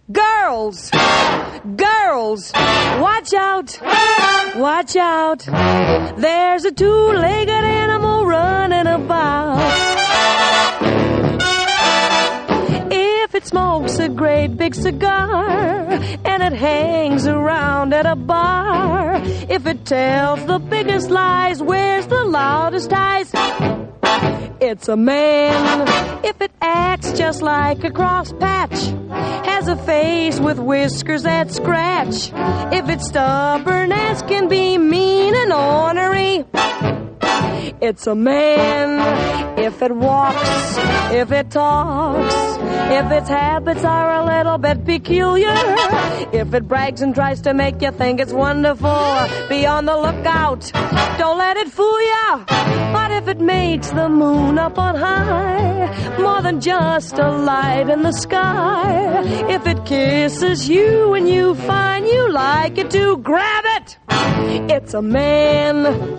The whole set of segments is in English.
Girls, girls, watch out, watch out. There's a two-legged animal running about. If it smokes a great big cigar and it hangs around at a bar, if it tells the biggest lies, wears the loudest ties, it's a man. If it acts just like a cross patch, has a face with whiskers that scratch, if it's stubborn as can be, mean and ornery, it's a man. If it walks, if it talks, if its habits are a little bit peculiar, if it brags and tries to make you think it's wonderful, be on the lookout, don't let it fool ya. But if it makes the moon up on high, more than just a light in the sky, if it kisses you and you find you like it too, grab it, it's a man.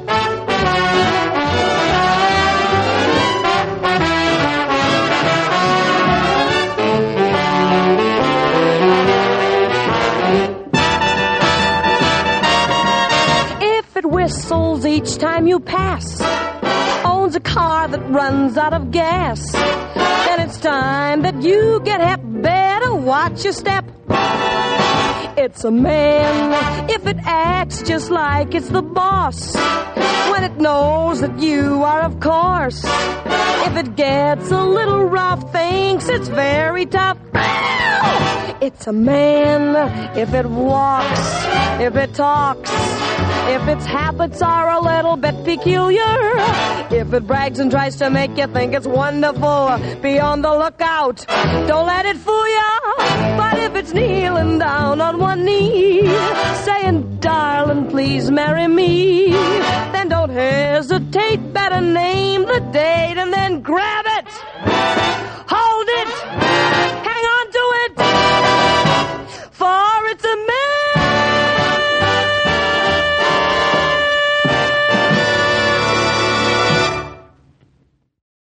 Whistles each time you pass, owns a car that runs out of gas, then it's time that you get hep. Better watch your step. It's a man. If it acts just like it's the boss, when it knows that you are, of course, if it gets a little rough, thinks it's very tough, it's a man. If it walks, if it talks, if its habits are a little bit peculiar, if it brags and tries to make you think it's wonderful, be on the lookout, don't let it fool ya. But if it's kneeling down on one knee, saying, darling, please marry me, then don't hesitate, better name the date and then grab